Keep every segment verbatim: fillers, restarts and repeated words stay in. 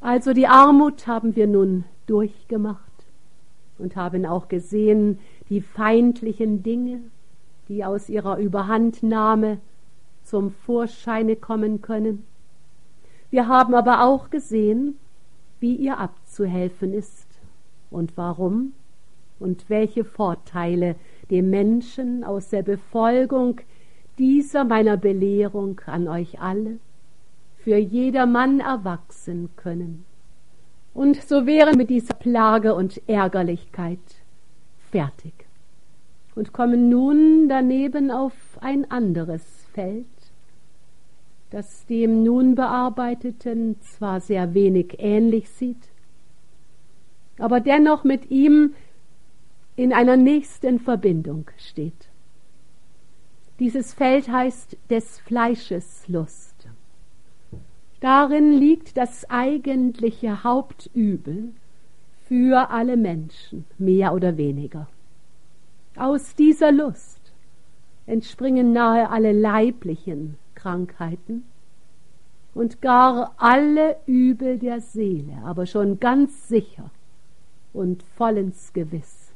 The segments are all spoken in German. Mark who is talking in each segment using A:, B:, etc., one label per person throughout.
A: Also die Armut haben wir nun durchgemacht und haben auch gesehen die feindlichen Dinge, die aus ihrer Überhandnahme zum Vorscheine kommen können. Wir haben aber auch gesehen, wie ihr abzuhelfen ist und warum und welche Vorteile dem Menschen aus der Befolgung dieser meiner Belehrung an euch alle für jedermann erwachsen können. Und so wären mit dieser Plage und Ärgerlichkeit fertig und kommen nun daneben auf ein anderes Feld, das dem nun bearbeiteten zwar sehr wenig ähnlich sieht, aber dennoch mit ihm in einer nächsten Verbindung steht. Dieses Feld heißt des Fleisches Lust. Darin liegt das eigentliche Hauptübel für alle Menschen, mehr oder weniger. Aus dieser Lust entspringen nahe alle leiblichen Krankheiten und gar alle Übel der Seele, aber schon ganz sicher und vollends gewiss.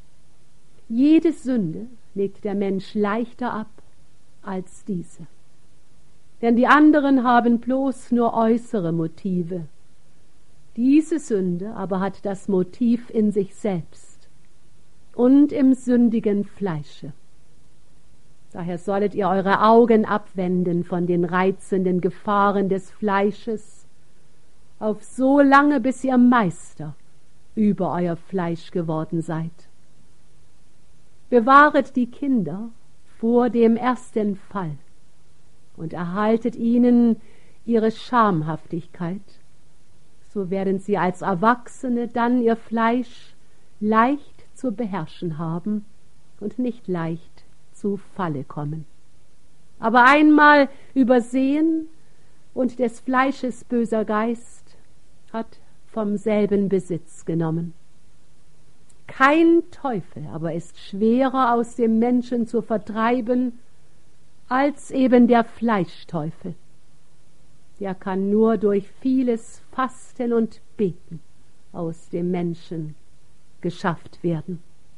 A: Jede Sünde legt der Mensch leichter ab als diese. Denn die anderen haben bloß nur äußere Motive. Diese Sünde aber hat das Motiv in sich selbst und im sündigen Fleische. Daher sollet ihr eure Augen abwenden von den reizenden Gefahren des Fleisches, auf so lange, bis ihr Meister über euer Fleisch geworden seid. Bewahret die Kinder vor dem ersten Fall und erhaltet ihnen ihre Schamhaftigkeit, so werden sie als Erwachsene dann ihr Fleisch leicht zu beherrschen haben und nicht leicht zu Falle kommen. Aber einmal übersehen und des Fleisches böser Geist hat vom selben Besitz genommen. Kein Teufel aber ist schwerer aus dem Menschen zu vertreiben, als eben der Fleischteufel. Der kann nur durch vieles Fasten und Beten aus dem Menschen geschafft werden.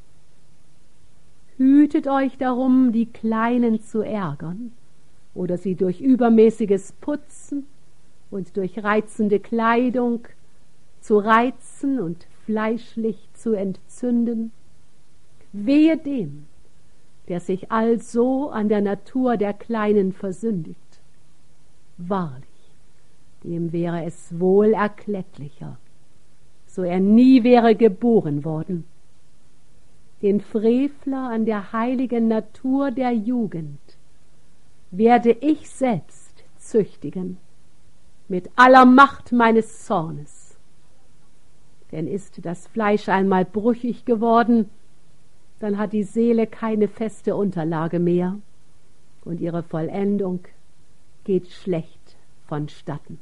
A: Hütet euch darum, die Kleinen zu ärgern oder sie durch übermäßiges Putzen und durch reizende Kleidung zu reizen und fleischlich zu entzünden. Wehe dem, der sich also an der Natur der Kleinen versündigt. Wahrlich, dem wäre es wohl erklecklicher, so er nie wäre geboren worden. Den Frevler an der heiligen Natur der Jugend werde ich selbst züchtigen, mit aller Macht meines Zornes. Denn ist das Fleisch einmal brüchig geworden, dann hat die Seele keine feste Unterlage mehr und ihre Vollendung geht schlecht vonstatten.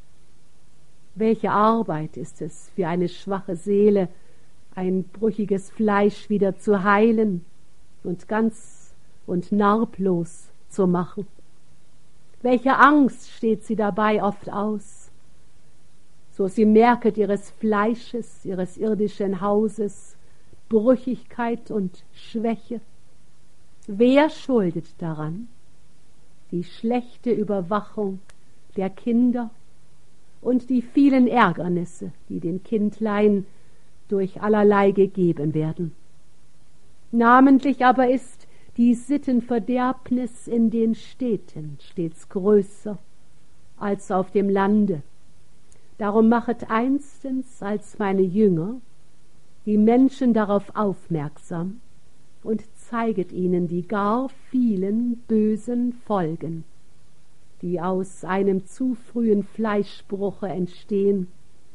A: Welche Arbeit ist es für eine schwache Seele, ein brüchiges Fleisch wieder zu heilen und ganz und narblos zu machen. Welche Angst steht sie dabei oft aus, so sie merket ihres Fleisches, ihres irdischen Hauses, Brüchigkeit und Schwäche. Wer schuldet daran? Die schlechte Überwachung der Kinder und die vielen Ärgernisse, die den Kindlein durch allerlei gegeben werden. Namentlich aber ist die Sittenverderbnis in den Städten stets größer als auf dem Lande. Darum machet einstens als meine Jünger die Menschen darauf aufmerksam und zeiget ihnen die gar vielen bösen Folgen, die aus einem zu frühen Fleischbruche entstehen.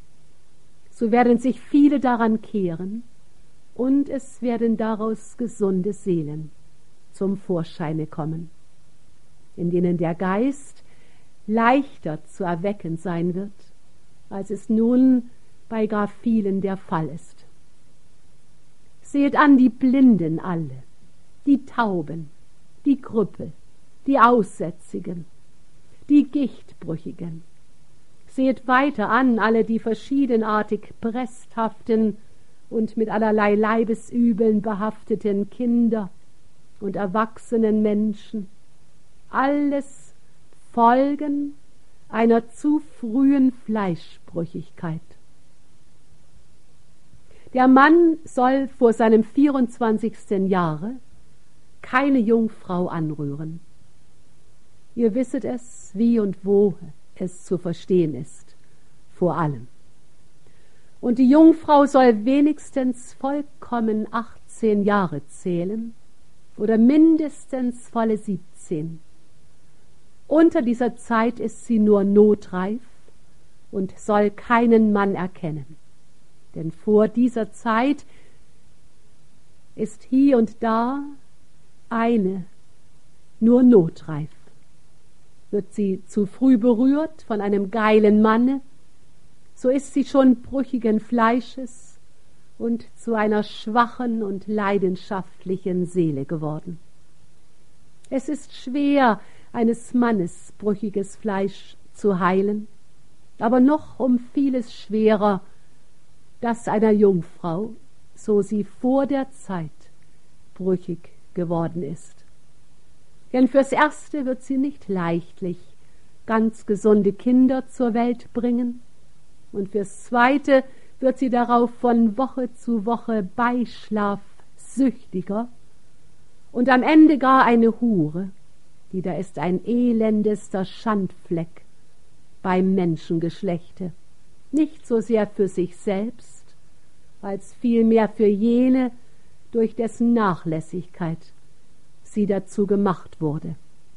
A: So werden sich viele daran kehren und es werden daraus gesunde Seelen zum Vorscheine kommen, in denen der Geist leichter zu erwecken sein wird, als es nun bei gar vielen der Fall ist. Seht an die Blinden alle, die Tauben, die Krüppel, die Aussätzigen, die Gichtbrüchigen. Seht weiter an alle die verschiedenartig bresthaften und mit allerlei Leibesübeln behafteten Kinder und erwachsenen Menschen. Alles Folgen einer zu frühen Fleischbrüchigkeit. Der Mann soll vor seinem vierundzwanzigsten Jahre keine Jungfrau anrühren. Ihr wisset es, wie und wo es zu verstehen ist, vor allem. Und die Jungfrau soll wenigstens vollkommen achtzehn Jahre zählen oder mindestens volle siebzehn. Unter dieser Zeit ist sie nur notreif und soll keinen Mann erkennen. Denn vor dieser Zeit ist hier und da eine nur notreif. Wird sie zu früh berührt von einem geilen Manne, so ist sie schon brüchigen Fleisches und zu einer schwachen und leidenschaftlichen Seele geworden. Es ist schwer, eines Mannes brüchiges Fleisch zu heilen, aber noch um vieles schwerer das einer Jungfrau, so sie vor der Zeit brüchig geworden ist. Denn fürs Erste wird sie nicht leichtlich ganz gesunde Kinder zur Welt bringen, und fürs Zweite wird sie darauf von Woche zu Woche Beischlaf süchtiger und am Ende gar eine Hure, die da ist ein elendester Schandfleck beim Menschengeschlechte, nicht so sehr für sich selbst, als vielmehr für jene, durch dessen Nachlässigkeit sie dazu gemacht wurde.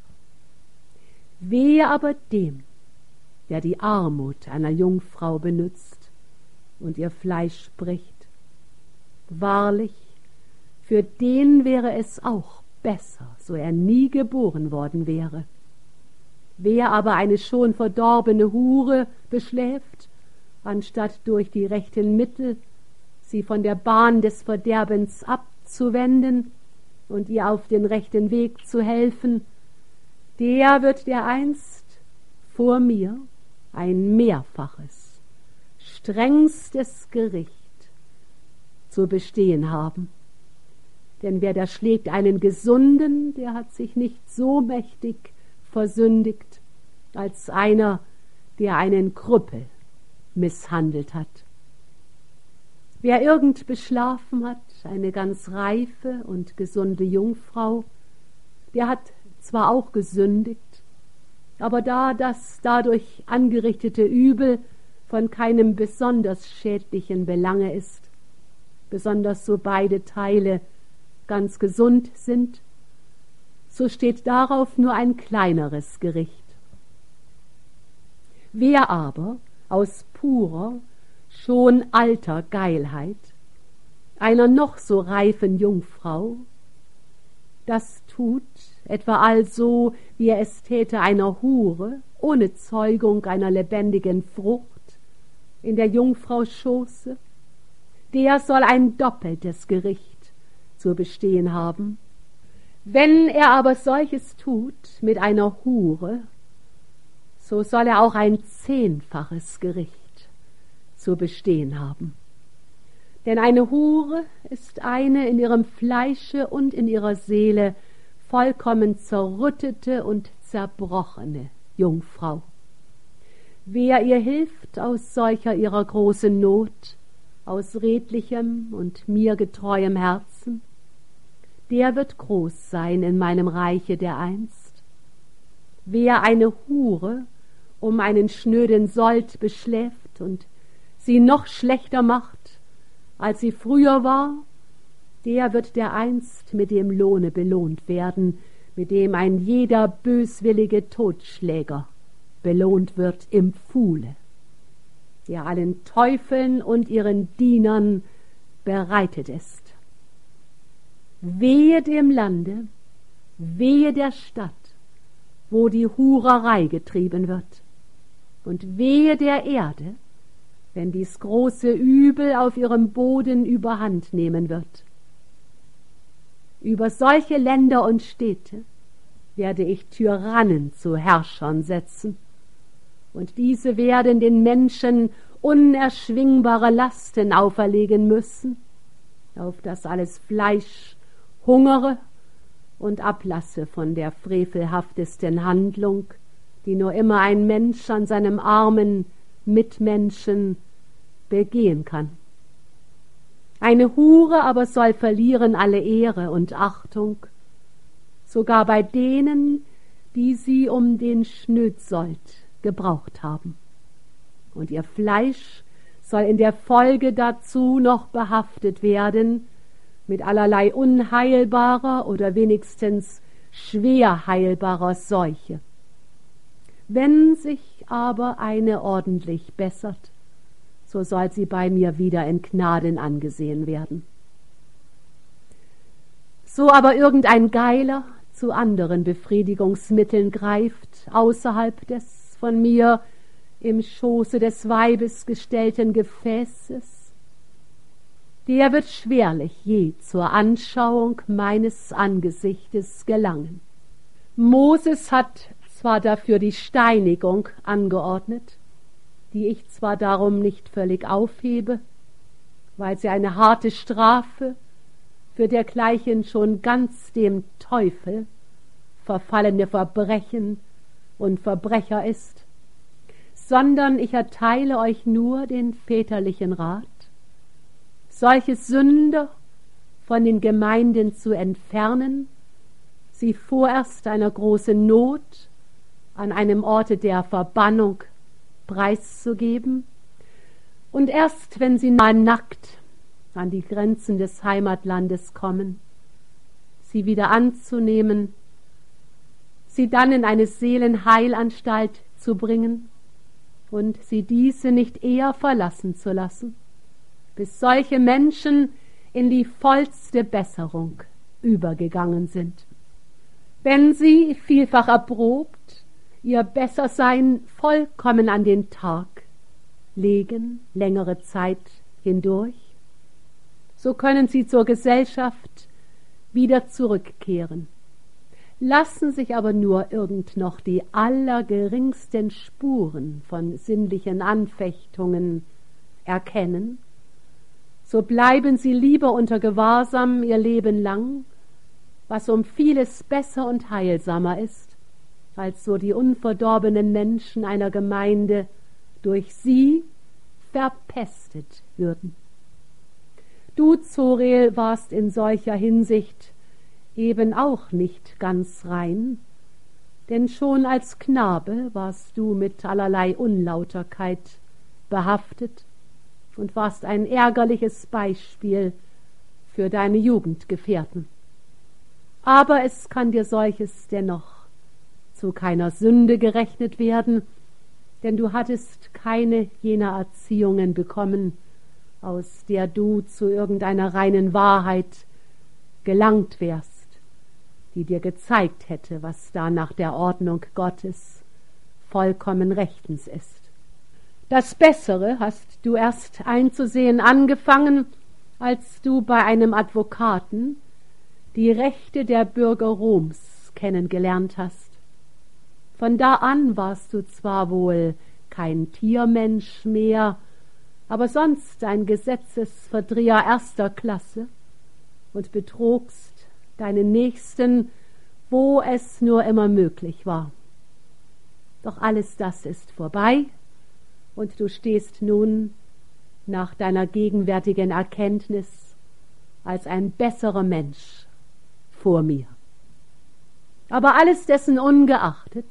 A: Wehe aber dem, der die Armut einer Jungfrau benützt und ihr Fleisch bricht. Wahrlich, für den wäre es auch besser, so er nie geboren worden wäre. Wer aber eine schon verdorbene Hure beschläft, anstatt durch die rechten Mittel sie von der Bahn des Verderbens abzuwenden und ihr auf den rechten Weg zu helfen, der wird dereinst vor mir ein mehrfaches, strengstes Gericht zu bestehen haben. Denn wer da schlägt einen Gesunden, der hat sich nicht so mächtig versündigt, als einer, der einen Krüppel misshandelt hat. Wer irgend beschlafen hat, eine ganz reife und gesunde Jungfrau, der hat zwar auch gesündigt, aber da das dadurch angerichtete Übel von keinem besonders schädlichen Belange ist, besonders so beide Teile ganz gesund sind, so steht darauf nur ein kleineres Gericht. Wer aber aus purer, schon alter Geilheit einer noch so reifen Jungfrau das tut, etwa also, wie er es täte einer Hure, ohne Zeugung einer lebendigen Frucht, in der Jungfrau Schoße, der soll ein doppeltes Gericht zu bestehen haben. Wenn er aber solches tut mit einer Hure, so soll er auch ein zehnfaches Gericht zu bestehen haben. Denn eine Hure ist eine in ihrem Fleische und in ihrer Seele vollkommen zerrüttete und zerbrochene Jungfrau. Wer ihr hilft aus solcher ihrer großen Not, aus redlichem und mir getreuem Herzen, der wird groß sein in meinem Reiche dereinst. Wer eine Hure um einen schnöden Sold beschläft und sie noch schlechter macht, als sie früher war, der wird dereinst mit dem Lohne belohnt werden, mit dem ein jeder böswillige Totschläger belohnt wird im Pfuhle, der allen Teufeln und ihren Dienern bereitet ist. Wehe dem Lande, wehe der Stadt, wo die Hurerei getrieben wird, und wehe der Erde, wenn dies große Übel auf ihrem Boden überhand nehmen wird. Über solche Länder und Städte werde ich Tyrannen zu Herrschern setzen, und diese werden den Menschen unerschwingbare Lasten auferlegen müssen, auf das alles Fleisch hungere und ablasse von der frevelhaftesten Handlung, die nur immer ein Mensch an seinem armen Mitmenschen begehen kann. Eine Hure aber soll verlieren alle Ehre und Achtung, sogar bei denen, die sie um den Schnödsold gebraucht haben. Und ihr Fleisch soll in der Folge dazu noch behaftet werden mit allerlei unheilbarer oder wenigstens schwer heilbarer Seuche. Wenn sich aber eine ordentlich bessert, so soll sie bei mir wieder in Gnaden angesehen werden. So aber irgendein Geiler zu anderen Befriedigungsmitteln greift, außerhalb des von mir im Schoße des Weibes gestellten Gefäßes, der wird schwerlich je zur Anschauung meines Angesichtes gelangen. Moses hat zwar dafür die Steinigung angeordnet, die ich zwar darum nicht völlig aufhebe, weil sie eine harte Strafe für dergleichen schon ganz dem Teufel verfallene Verbrechen und Verbrecher ist, sondern ich erteile euch nur den väterlichen Rat, solche Sünder von den Gemeinden zu entfernen, sie vorerst einer großen Not an einem Orte der Verbannung preiszugeben und erst, wenn sie mal nackt an die Grenzen des Heimatlandes kommen, sie wieder anzunehmen, sie dann in eine Seelenheilanstalt zu bringen und sie diese nicht eher verlassen zu lassen, bis solche Menschen in die vollste Besserung übergegangen sind. Wenn sie, vielfach erprobt, ihr Bessersein vollkommen an den Tag legen, längere Zeit hindurch, so können sie zur Gesellschaft wieder zurückkehren, lassen sich aber nur irgend noch die allergeringsten Spuren von sinnlichen Anfechtungen erkennen, so bleiben sie lieber unter Gewahrsam ihr Leben lang, was um vieles besser und heilsamer ist, als so die unverdorbenen Menschen einer Gemeinde durch sie verpestet würden. Du, Zorel, warst in solcher Hinsicht eben auch nicht ganz rein, denn schon als Knabe warst du mit allerlei Unlauterkeit behaftet und warst ein ärgerliches Beispiel für deine Jugendgefährten. Aber es kann dir solches dennoch zu keiner Sünde gerechnet werden, denn du hattest keine jener Erziehungen bekommen, aus der du zu irgendeiner reinen Wahrheit gelangt wärst, die dir gezeigt hätte, was da nach der Ordnung Gottes vollkommen rechtens ist. Das Bessere hast du erst einzusehen angefangen, als du bei einem Advokaten die Rechte der Bürger Roms kennengelernt hast. Von da an warst du zwar wohl kein Tiermensch mehr, aber sonst ein Gesetzesverdreher erster Klasse und betrogst deinen Nächsten, wo es nur immer möglich war. Doch alles das ist vorbei, und du stehst nun nach deiner gegenwärtigen Erkenntnis als ein besserer Mensch vor mir. Aber alles dessen ungeachtet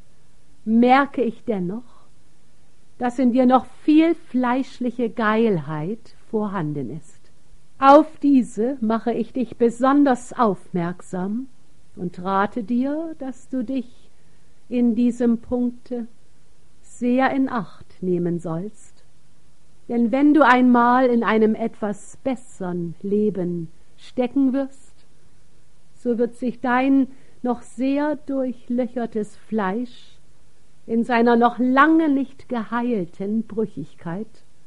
A: merke ich dennoch, dass in dir noch viel fleischliche Geilheit vorhanden ist. Auf diese mache ich dich besonders aufmerksam und rate dir, dass du dich in diesem Punkte sehr in Acht nehmen sollst. Denn wenn du einmal in einem etwas besseren Leben stecken wirst, so wird sich dein noch sehr durchlöchertes Fleisch in seiner noch lange nicht geheilten Brüchigkeit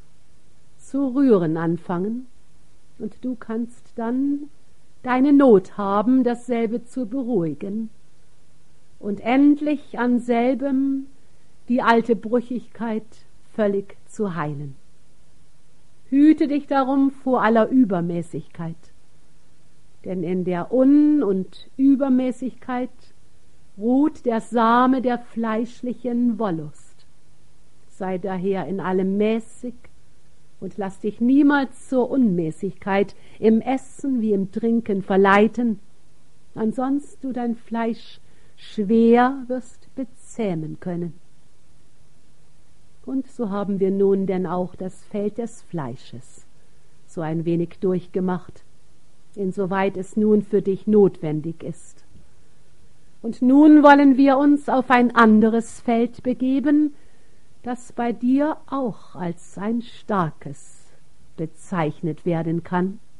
A: zu rühren anfangen, und du kannst dann deine Not haben, dasselbe zu beruhigen und endlich an selbem die alte Brüchigkeit völlig zu heilen. Hüte dich darum vor aller Übermäßigkeit, denn in der Un- und Übermäßigkeit ruht der Same der fleischlichen Wollust. Sei daher in allem mäßig und lass dich niemals zur Unmäßigkeit im Essen wie im Trinken verleiten, ansonst du dein Fleisch schwer wirst bezähmen können. Und so haben wir nun denn auch das Feld des Fleisches so ein wenig durchgemacht, insoweit es nun für dich notwendig ist. Und nun wollen wir uns auf ein anderes Feld begeben, das bei dir auch als ein starkes bezeichnet werden kann.